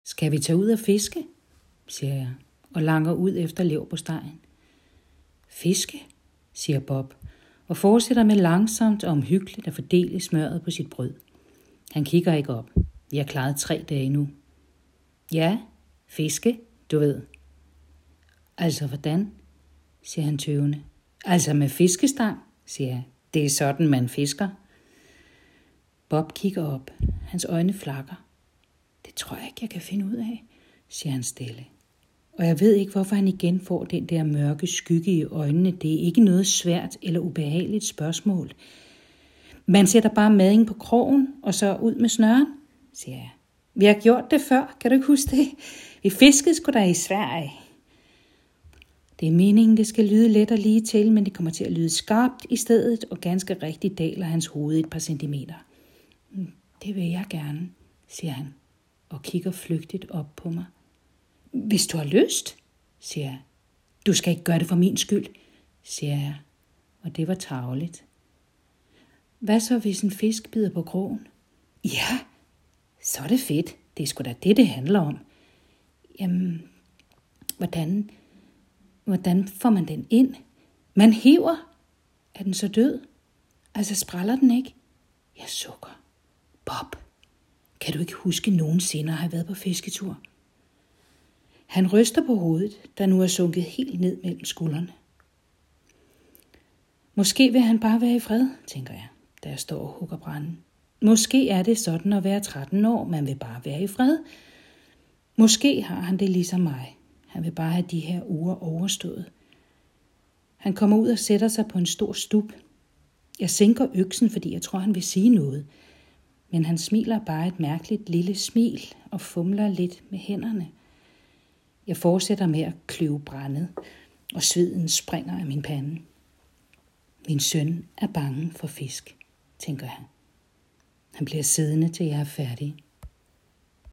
Skal vi tage ud og fiske, siger jeg, og langer ud efter leverpostejen. Fiske, siger Bob, og fortsætter med langsomt og omhyggeligt at fordele smøret på sit brød. Han kigger ikke op. Vi har klaret 3 dage nu. Ja, fiske, du ved. Altså hvordan, siger han tøvende. Altså med fiskestang, siger jeg. Det er sådan, man fisker. Bob kigger op. Hans øjne flakker. Det tror jeg ikke, jeg kan finde ud af, siger han stille. Og jeg ved ikke, hvorfor han igen får den der mørke skygge i øjnene. Det er ikke noget svært eller ubehageligt spørgsmål. Man sætter bare mading på krogen, og så ud med snøren, siger jeg. Vi har gjort det før, kan du ikke huske det? Vi fiskede sgu da i Sverige. Det er meningen, det skal lyde let og lige til, men det kommer til at lyde skarpt i stedet, og ganske rigtigt daler hans hoved et par centimeter. Det vil jeg gerne, siger han, og kigger flygtigt op på mig. Hvis du har lyst, siger jeg. Du skal ikke gøre det for min skyld, siger jeg, og det var tarveligt. Hvad så, hvis en fisk bider på krogen? Ja, så er det fedt. Det er sgu da det handler om. Jamen, hvordan får man den ind? Man hiver. Er den så død? Altså, spræller den ikke? Jeg sukker. Bob, kan du ikke huske nogensinde at have været på fisketur? Han ryster på hovedet, der nu er sunket helt ned mellem skuldrene. Måske vil han bare være i fred, tænker jeg, da jeg står og hugger branden. Måske er det sådan at være 13 år, man vil bare være i fred. Måske har han det ligesom mig. Han vil bare have de her uger overstået. Han kommer ud og sætter sig på en stor stup. Jeg sænker øksen, fordi jeg tror, han vil sige noget. Men han smiler bare et mærkeligt lille smil og fumler lidt med hænderne. Jeg fortsætter med at kløve brændet, og sveden springer af min pande. Min søn er bange for fisk, tænker han. Han bliver siddende, til jeg er færdig.